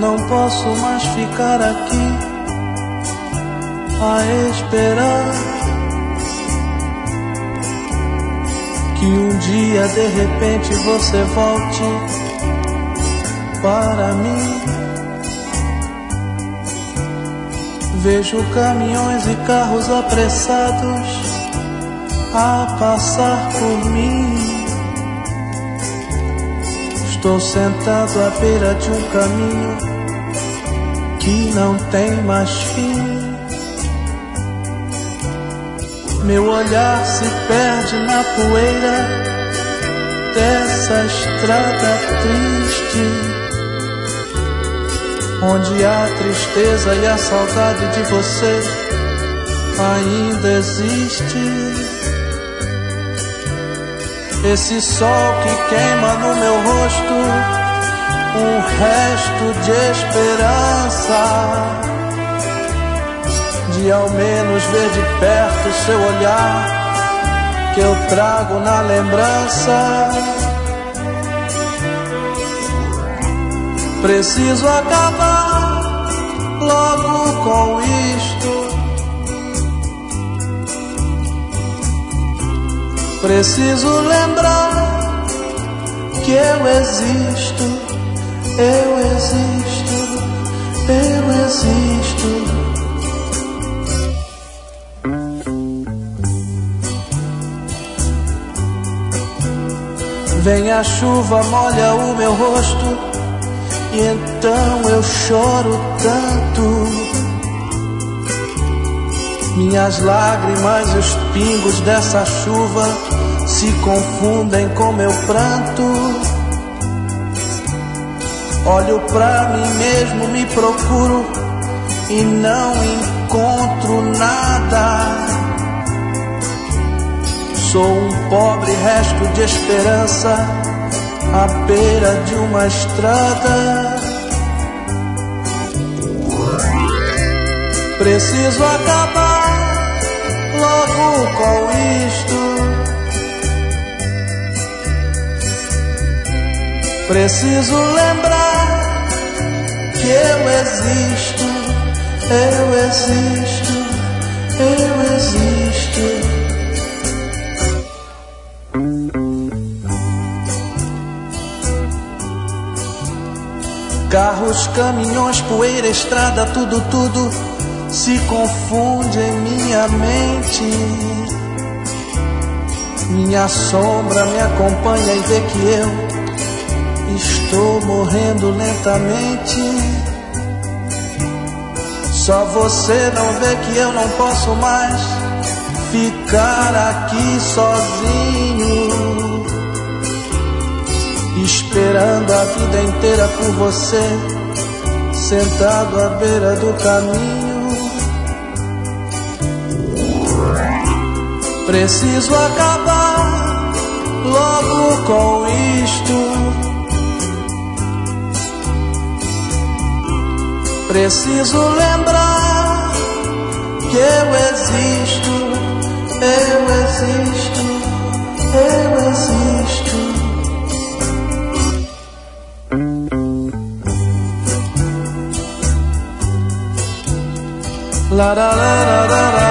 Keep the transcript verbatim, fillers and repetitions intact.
não posso mais ficar aqui a esperar que um dia de repente você volte para mim. Vejo caminhões e carros apressados a passar por mim. Estou sentado à beira de um caminho que não tem mais fim. Meu olhar se perde na poeira dessa estrada triste, onde a tristeza e a saudade de você ainda existe. Esse sol que queima no meu rosto, um resto de esperança, de ao menos ver de perto seu olhar que eu trago na lembrança. Preciso acabar logo com isto. Preciso lembrar que eu existo, eu existo, eu existo. Vem a chuva, molha o meu rosto, e então eu choro tanto. Minhas lágrimas e os pingos dessa chuva se confundem com meu pranto. Olho pra mim mesmo, me procuro e não encontro nada. Sou um pobre resto de esperança à beira de uma estrada. Preciso acabar logo com isto. Preciso lembrar que eu existo, eu existo, eu existo. Carros, caminhões, poeira, estrada, tudo, tudo se confunde em minha mente. Minha sombra me acompanha e vê que eu estou morrendo lentamente. Só você não vê que eu não posso mais ficar aqui sozinho, esperando a vida inteira por você, sentado à beira do caminho. Preciso acabar logo com isto. Preciso lembrar que eu existo, eu existo, eu existo. La la la la la.